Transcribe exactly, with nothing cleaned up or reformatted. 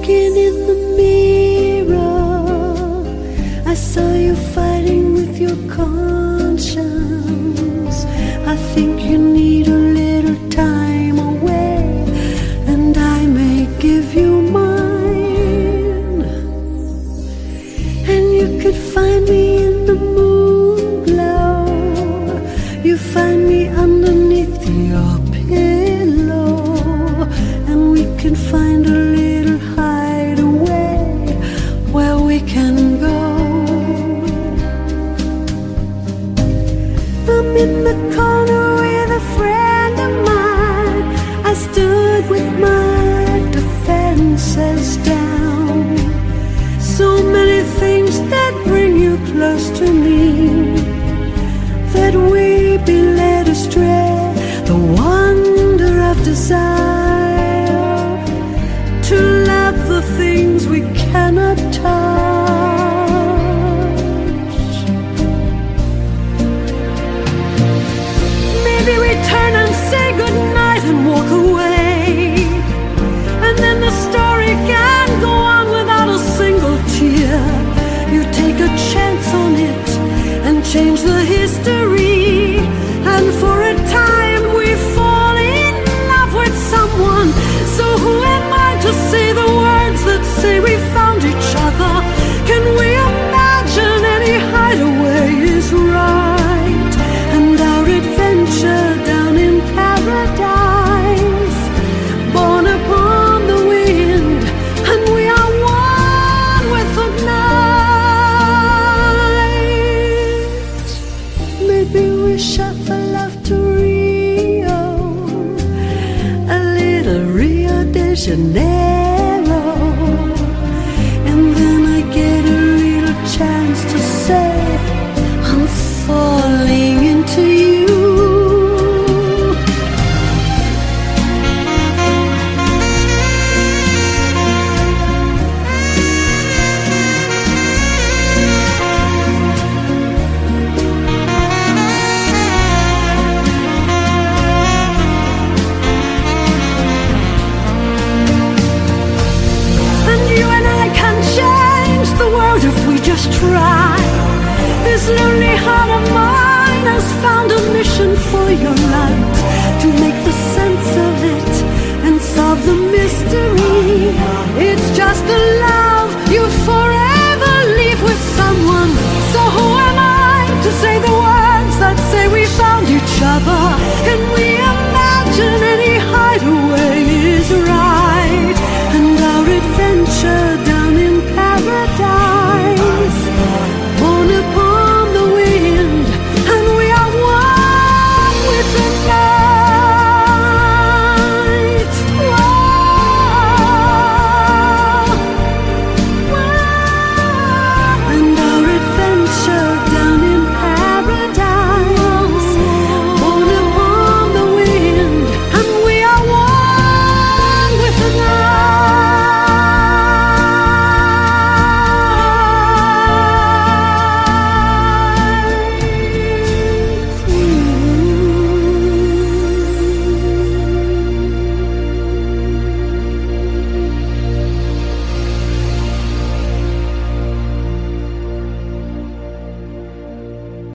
looking in the mirror, I saw you fighting with your conscience. I think you need a little time away, and I may give you mine. And you could find me in the moon glow. You find me underneath your pillow, and we can find a little hideaway where we can go. I'm in the corner with a friend of mine. I stood with my defenses down. So many things that bring you close to me, that we be led astray. The wonder of desire, to love the things we cannot touch. Maybe we turn and say goodnight and walk away, and then the story can go on without a single tear. You take a chance on it and change the history, and for a time we fall in love with someone. So who am I to say the words that say we found each other? Can we imagine any hideaway is right, and our adventure down in paradise, born upon the wind, and we are one with the night. Maybe we shuffle off to Rio, a little Rio de Janeiro.